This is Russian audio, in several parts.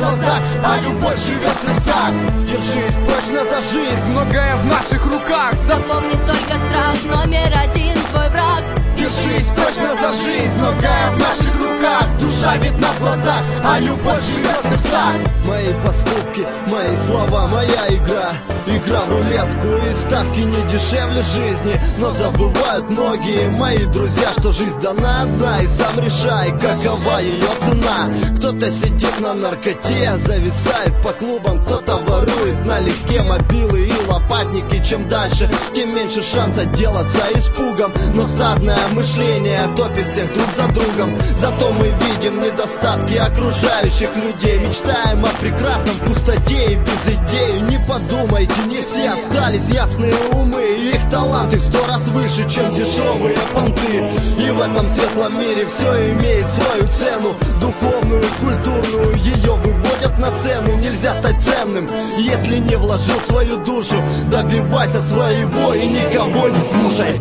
глазах, а любовь живет в сердцах. Держись прочно за жизнь, многое в наших руках. Запомни только страх, номер один твой враг. Держись прочно за жизнь, многое в наших руках. Душа видна в глазах, а любовь живет в сердцах. Мои поступки, мои слова, моя игра. Игра в рулетку и ставки не дешевле жизни. Но забывают многие мои друзья, что жизнь дана одна, и сам решай, какова ее цена. Кто-то сидит на наркоте, зависает по клубам, кто-то ворует налегке мобилы и лопатники. Чем дальше, тем меньше шанс отделаться испугом. Но стадное мышление топит всех друг за другом. Зато мы видим недостатки окружающих людей. Мечтаем о прекрасном в пустоте и без идей. Не подумайте, не все остались ясные умы. Их таланты в 100 раз выше, чем дешевые понты. И в этом светлом мире все имеет свою цену. Духовную, культурную, ее выводят на сцену. Нельзя стать ценным, если не вложил свою душу. Добивайся своего и никого не слушай.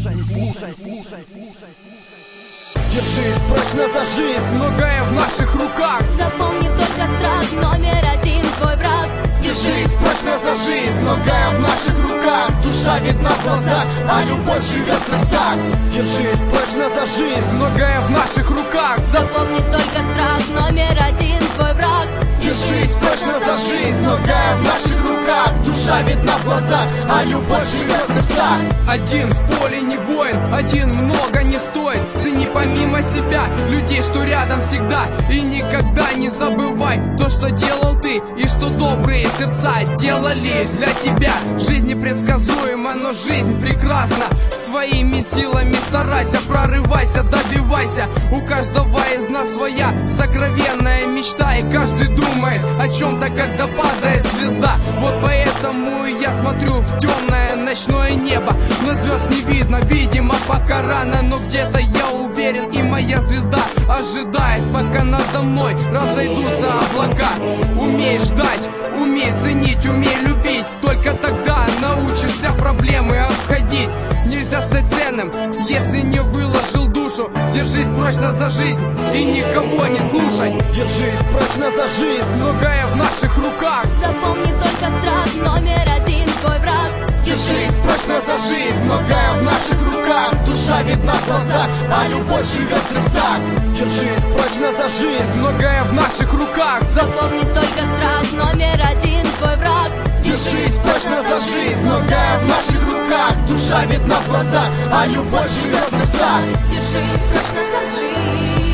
Держись прочно за жизнь, многое в наших руках. Запомни только страх, номер один твой враг. Держись прочно за жизнь, многое в наших руках. Душа видна в глазах, а любовь живет в сердцах. Держись прочно за жизнь, многое в наших руках. Запомни только страх, номер один твой враг. Держись прочно за жизнь, многое в наших руках. Душа видна в глазах, а любовь живет в сердцах. Один в поле не воин, один много не стоит. Цени помимо себя людей, что рядом всегда. И никогда не забывай то, что делал ты, и что добрые сердца делали для тебя. Жизнь непредсказуема, но жизнь прекрасна. Своими силами старайся, прорывайся, добивайся. У каждого из нас своя сокровенная мечта, и каждый думает о чем-то, когда падает звезда. Вот поэтому я смотрю в темное ночное небо. Но звезд не видно, видимо, пока рано. Но где-то я уверен, и моя звезда ожидает, пока надо мной разойдутся облака. Умей ждать, умей ценить, умей любить. Только тогда научишься проблемы обходить. Нельзя стать ценным, если не выложил душу. Держись прочно за жизнь и никого не слушай. Держись прочно за жизнь, многое в наших руках. Запомни только страх, номер один твой враг. Держись прочно за жизнь, многое в наших руках. Душа видна в глазах, а любовь живет в сердцах. Держись прочно за жизнь, многое в наших руках. Запомни только страх, номер один твой враг. Держись прочно за жизнь, многое в наших руках. Душа видна в глазах, а любовь живет в сердцах. Держись прочно за жизнь.